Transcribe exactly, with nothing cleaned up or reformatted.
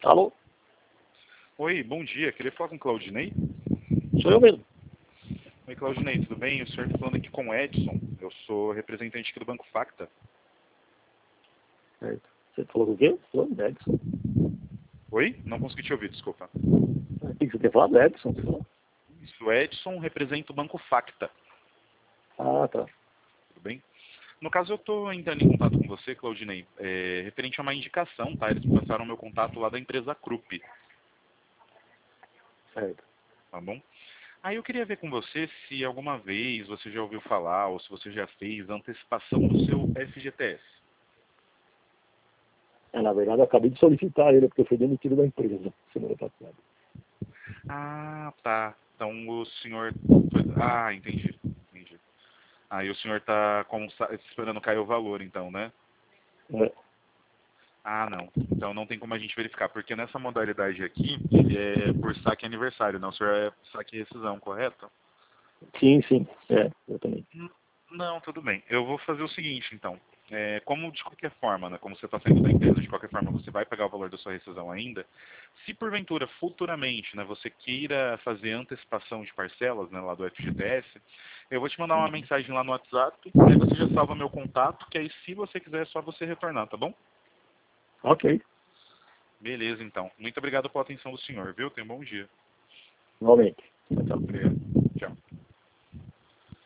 Alô? Oi, bom dia. Queria falar com o Claudinei? Sou eu mesmo. Oi, Claudinei, tudo bem? O senhor está falando aqui com o Edson. Eu sou representante aqui do Banco Facta. Certo. Você falou com o quê? Falou do Edson. Oi? Não consegui te ouvir, desculpa. O que você quer falar do Edson? Você falou? Isso, o Edson representa o Banco Facta. Ah, tá. Tudo bem? No caso, eu estou entrando em contato com você, Claudinei, é, referente a uma indicação, tá? Eles me passaram o meu contato lá da empresa Krupp, Certo. tá bom? Aí eu queria ver com você se alguma vez você já ouviu falar ou se você já fez antecipação do seu F G T S. É, na verdade, eu acabei de solicitar ele, porque eu fui demitido da empresa semana passada. Ah, tá. Então o senhor... Ah, entendi. Entendi. Aí o senhor está esperando cair o valor, então, né? É. Ah, não. Então não tem como a gente verificar, porque nessa modalidade aqui, ele é por saque aniversário, não? O senhor é saque e rescisão, correto? Sim, sim. É, exatamente. N- Não, tudo bem. Eu vou fazer o seguinte, então. É, como de qualquer forma, né, como você está saindo da empresa, de qualquer forma você vai pagar o valor da sua rescisão ainda, se porventura, futuramente, né, você queira fazer antecipação de parcelas, né, lá do F G T S, eu vou te mandar uma mensagem lá no WhatsApp, aí você já salva meu contato, que aí se você quiser é só você retornar, tá bom? Ok. Beleza, então. Muito obrigado pela atenção do senhor, viu? Tenha um bom dia. Igualmente. Tchau, tchau. Obrigado. Tchau.